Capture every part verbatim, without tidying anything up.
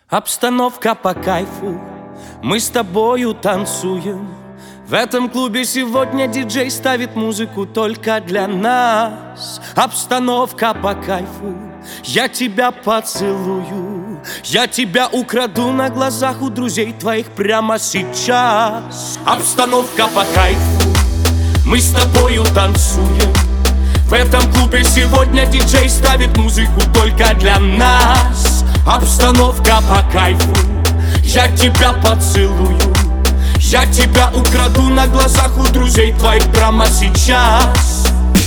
Обстановка по кайфу, мы с тобою танцуем. В этом клубе сегодня диджей ставит музыку только для нас. Обстановка по кайфу, я тебя поцелую, я тебя украду на глазах у друзей твоих прямо сейчас. Обстановка по кайфу, мы с тобою танцуем. В этом клубе сегодня диджей ставит музыку только для нас. Обстановка по кайфу, я тебя поцелую, я тебя украду на глазах у друзей твоих прямо сейчас.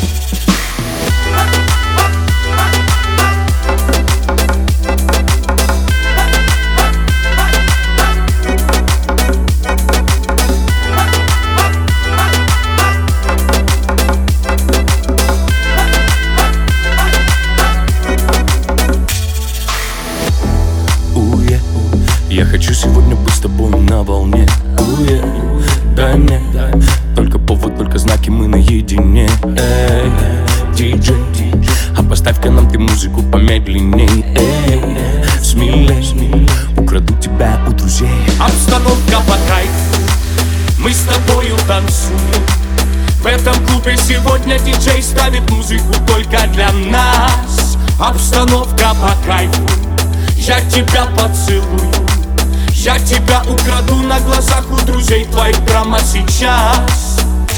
Я хочу сегодня быть с тобой на волне. Уе, дай мне только повод, только знаки, мы наедине. Эй, диджей, а поставь-ка нам ты музыку помедленней. Эй, смелей, украду тебя у друзей. Обстановка по кайфу, мы с тобою танцуем. В этом клубе сегодня диджей ставит музыку только для нас. Обстановка по кайфу, я тебя поцелую, я тебя украду на глазах у друзей твоих прямо сейчас.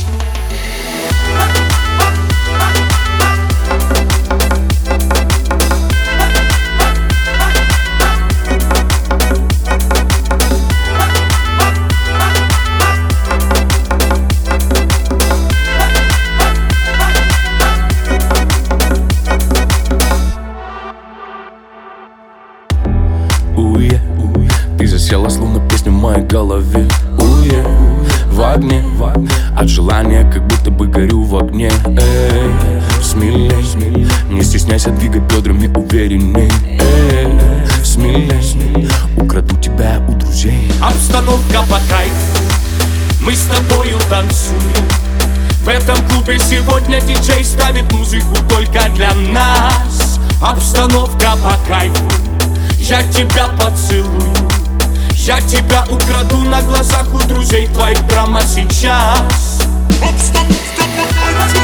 Уе, ты засела, словно песня в моей голове. Уе, в огне, от желания, как будто бы горю в огне. Эй, смелей, не стесняйся двигать бедрами уверенней. Эй, смелей, украду тебя у друзей. Обстановка по кайфу, мы с тобою танцуем. В этом клубе сегодня диджей ставит музыку только для нас. Обстановка по кайфу, я тебя поцелую, я тебя украду на глазах у друзей твоих прямо сейчас. Обстановка по кайфу,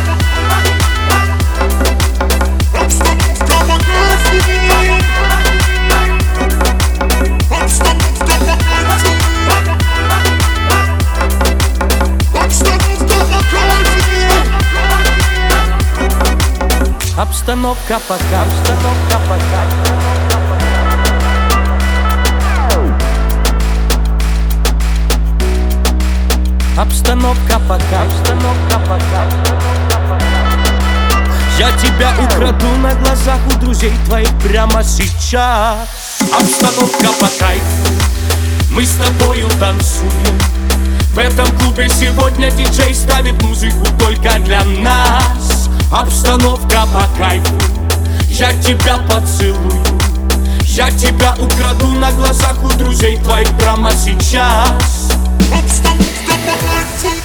обстановка по кайфу, обстановка по кайфу, обстановка по кайфу, обстановка по кайфу, обстановка по кайфу. Обстановка по кайфу, обстановка по кайфу. Я тебя украду на глазах у друзей твоих прямо сейчас. Обстановка по кайфу, мы с тобою танцуем. В этом клубе сегодня диджей ставит музыку только для нас. Обстановка по кайфу, я тебя поцелую, я тебя украду на глазах у друзей твоих прямо сейчас. Обстановка по кайфу.